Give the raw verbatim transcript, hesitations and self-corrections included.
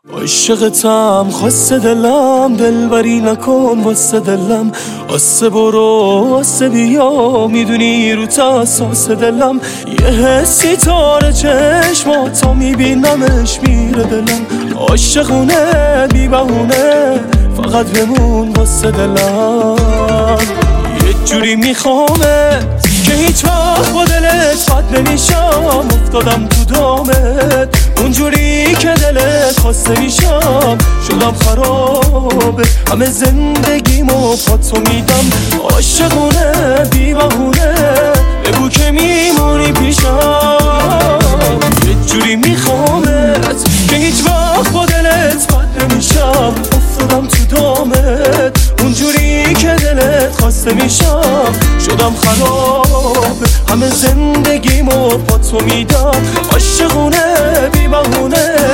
عاشقتم خواست دلم، دلبری نکن واسه دلم، آسه برو آسه بیا، میدونی رو تاساس دلم یه حسی تاره چشماتا میبینمش میره دلم، عاشقونه بی بهونه فقط بمون واسه دلم، یه جوری میخوامت که هیچ وقت با دلت بد نمیشم، افتادم تو دامت اونجوری که دلت خواسته میشم، شدم خرابه همه زندگیمو پاتو میدم، عاشقونه بی بهونه بگو که میمونی پیشم، یه جوری میخوامت که هیچ وقت با دلت بد نمیشم، افتادم تو دامت اونجوری که دلت خواسته میشم، شدم خرابه همه زندگیمو پاتو میدم، عاشقونه بی بهونه